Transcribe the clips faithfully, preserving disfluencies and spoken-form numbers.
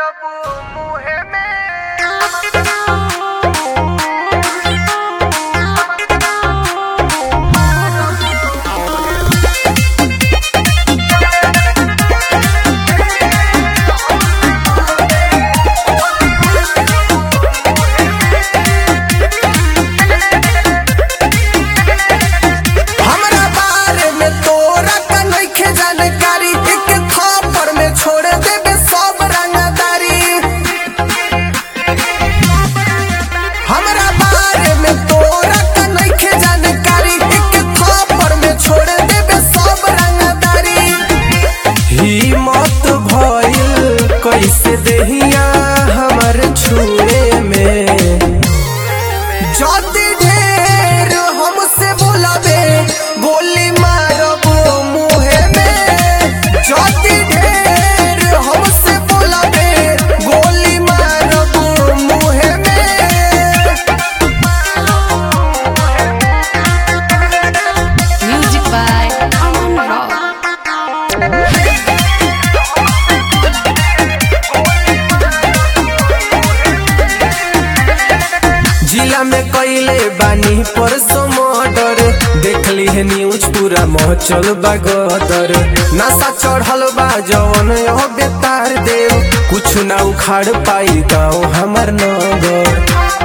मारबू मुहे में कैसे देहिया हमर छुए में जाति ढेर हमसे बोलाबे गोली मारबो मुहे में जाति ढेर हमसे बोलाबे गोली मारबो मुहे में। Music by Aman Rock. जिला में कैले बानी परसों मर्डर देखली है न्यूज पूरा महचल बागदर नशा चढ़ल बा जवन यह बेतार देव कुछ ना उखाड़ पाई गाँव हमर नगर।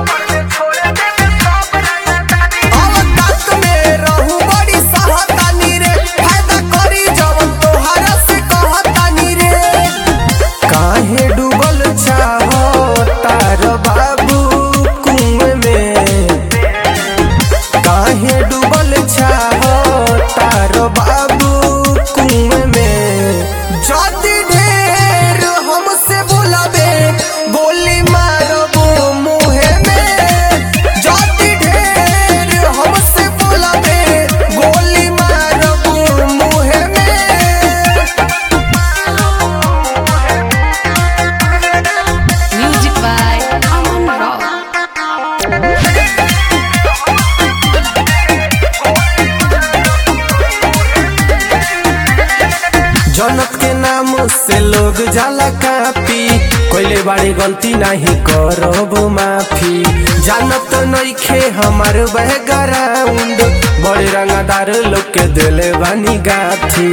काहे डूबल चाहो तार बाबू कुएं में काहे डूबल चाहो तार बाबू कुएं में जाति ढेर हमसे बोलाबे गोली मारबो मुहे में जाति ढेर हमसे बोलाबे गोली मारबो मुहे में। Music by Aman Rock. जनत के नाम से लोग जाला कापी कोइले बाड़ी गलती नहीं करब माफी जानत नइखे हमार बैकग्राउंड बड़े रंगदार लोग के दिले बानी गाथी।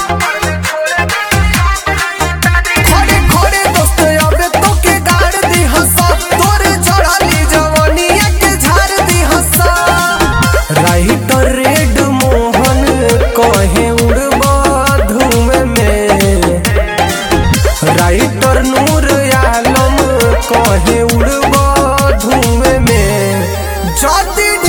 खड़े खड़े दोस्त अबे तो के गाड़ दी हंसा तोरे चढ़ाली जवानिया के झाड़ दी हंसा। राइटर रेड मोहन कहे उड़बा धुएं में राइटर नूर आलम कहे उड़बा धुएं में जाति